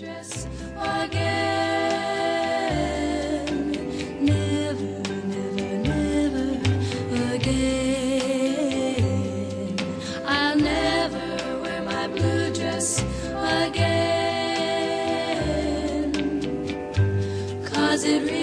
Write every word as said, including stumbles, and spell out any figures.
dress again. Never, never, never again. I'll never wear my blue dress again. 'Cause it really